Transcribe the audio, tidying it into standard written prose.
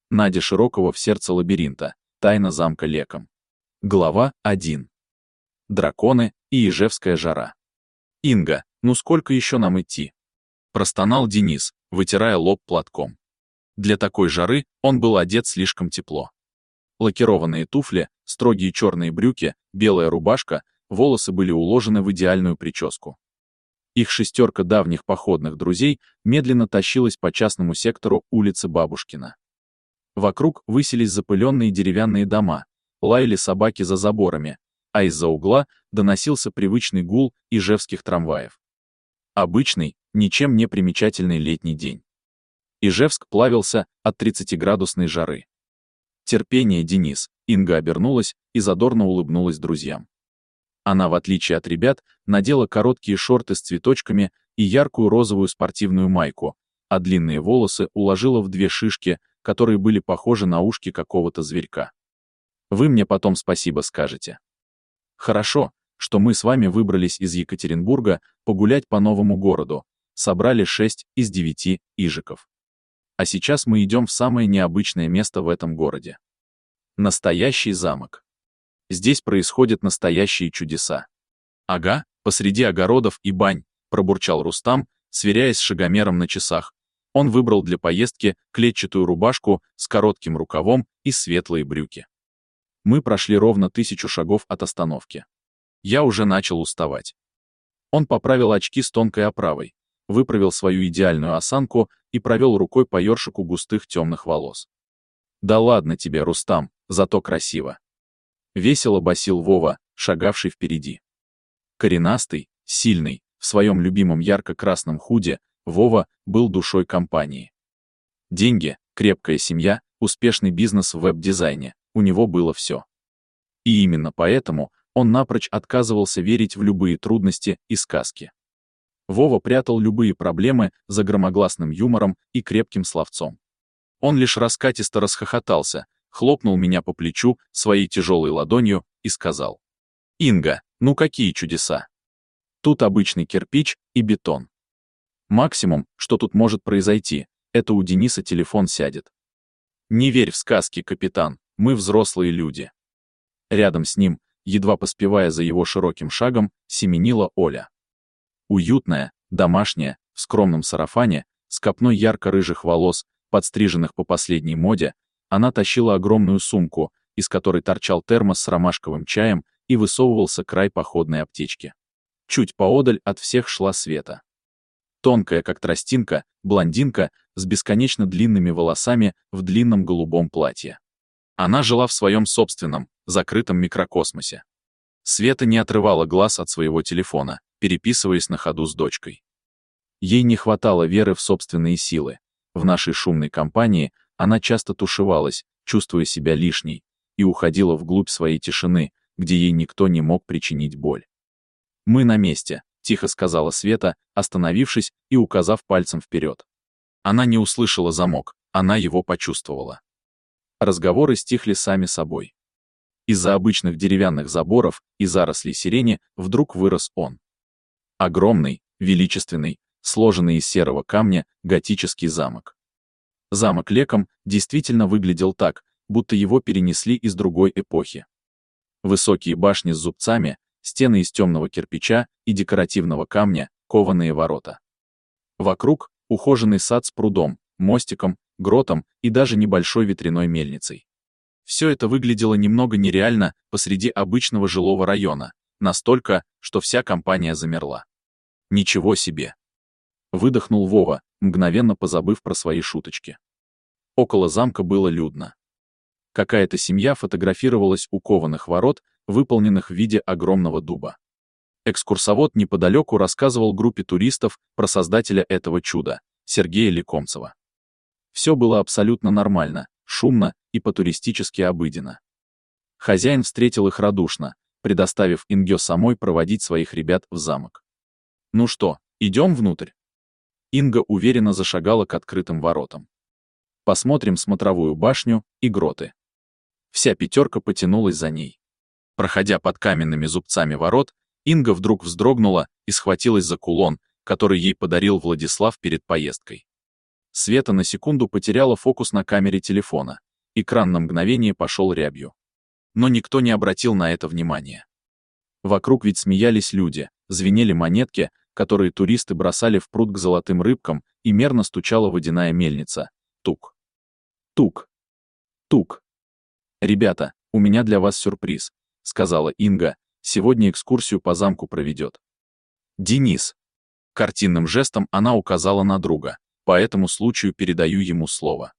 Надя Широкова в сердце лабиринта. Тайна замка Леком. Глава 1. Драконы и ижевская жара. «Инга, ну сколько еще нам идти?» Простонал Денис, вытирая лоб платком. Для такой жары он был одет слишком тепло. Лакированные туфли, строгие черные брюки, белая рубашка, волосы были уложены в идеальную прическу. Их шестерка давних походных друзей медленно тащилась по частному сектору улицы Бабушкина. Вокруг высились запыленные деревянные дома, лаяли собаки за заборами, а из-за угла доносился привычный гул ижевских трамваев. Обычный, ничем не примечательный летний день. Ижевск плавился от 30-градусной жары. Терпение, Денис. Инга обернулась и задорно улыбнулась друзьям. Она, в отличие от ребят, надела короткие шорты с цветочками и яркую розовую спортивную майку, а длинные волосы уложила в две шишки, которые были похожи на ушки какого-то зверька. Вы мне потом спасибо скажете. Хорошо, что мы с вами выбрались из Екатеринбурга погулять по новому городу, собрали 6 из 9 ижиков. А сейчас мы идем в самое необычное место в этом городе. Настоящий замок. Здесь происходят настоящие чудеса. Ага, посреди огородов и бань, пробурчал Рустам, сверяясь с шагомером на часах. Он выбрал для поездки клетчатую рубашку с коротким рукавом и светлые брюки. Мы прошли ровно 1000 шагов от остановки. Я уже начал уставать. Он поправил очки с тонкой оправой, выправил свою идеальную осанку и провел рукой по ёршику густых темных волос. «Да ладно тебе, Рустам, зато красиво!» Весело басил Вова, шагавший впереди. Коренастый, сильный, в своем любимом ярко-красном худи, Вова был душой компании. Деньги, крепкая семья, успешный бизнес в веб-дизайне, у него было все. И именно поэтому он напрочь отказывался верить в любые трудности и сказки. Вова прятал любые проблемы за громогласным юмором и крепким словцом. Он лишь раскатисто расхохотался, хлопнул меня по плечу своей тяжелой ладонью и сказал: «Инга, ну какие чудеса! Тут обычный кирпич и бетон. Максимум, что тут может произойти, это у Дениса телефон сядет. Не верь в сказки, капитан, мы взрослые люди». Рядом с ним, едва поспевая за его широким шагом, семенила Оля. Уютная, домашняя, в скромном сарафане, с копной ярко-рыжих волос, подстриженных по последней моде, она тащила огромную сумку, из которой торчал термос с ромашковым чаем и высовывался край походной аптечки. Чуть поодаль от всех шла Света. Тонкая, как тростинка, блондинка с бесконечно длинными волосами в длинном голубом платье. Она жила в своем собственном, закрытом микрокосмосе. Света не отрывала глаз от своего телефона, переписываясь на ходу с дочкой. Ей не хватало веры в собственные силы. В нашей шумной компании она часто тушевалась, чувствуя себя лишней, и уходила вглубь своей тишины, где ей никто не мог причинить боль. «Мы на месте», — тихо сказала Света, остановившись и указав пальцем вперед. Она не услышала замок, она его почувствовала. Разговоры стихли сами собой. Из-за обычных деревянных заборов и зарослей сирени вдруг вырос он. Огромный, величественный, сложенный из серого камня, готический замок. Замок Леком действительно выглядел так, будто его перенесли из другой эпохи. Высокие башни с зубцами, стены из темного кирпича и декоративного камня, кованые ворота. Вокруг ухоженный сад с прудом, мостиком, гротом и даже небольшой ветряной мельницей. Все это выглядело немного нереально посреди обычного жилого района, настолько, что вся компания замерла. Ничего себе! Выдохнул Вова, мгновенно позабыв про свои шуточки. Около замка было людно. Какая-то семья фотографировалась у кованых ворот, выполненных в виде огромного дуба. Экскурсовод неподалеку рассказывал группе туристов про создателя этого чуда, Сергея Лекомцева. Все было абсолютно нормально, шумно и по-туристически обыденно. Хозяин встретил их радушно, предоставив Инге самой проводить своих ребят в замок. «Ну что, идем внутрь?» Инга уверенно зашагала к открытым воротам. «Посмотрим смотровую башню и гроты». Вся пятерка потянулась за ней. Проходя под каменными зубцами ворот, Инга вдруг вздрогнула и схватилась за кулон, который ей подарил Владислав перед поездкой. Света на секунду потеряла фокус на камере телефона. Экран на мгновение пошел рябью. Но никто не обратил на это внимания. Вокруг ведь смеялись люди, звенели монетки, которые туристы бросали в пруд к золотым рыбкам, и мерно стучала водяная мельница. Тук. Тук. Тук. «Ребята, у меня для вас сюрприз», — сказала Инга. «Сегодня экскурсию по замку проведет Денис». Картинным жестом она указала на друга. «По этому случаю передаю ему слово».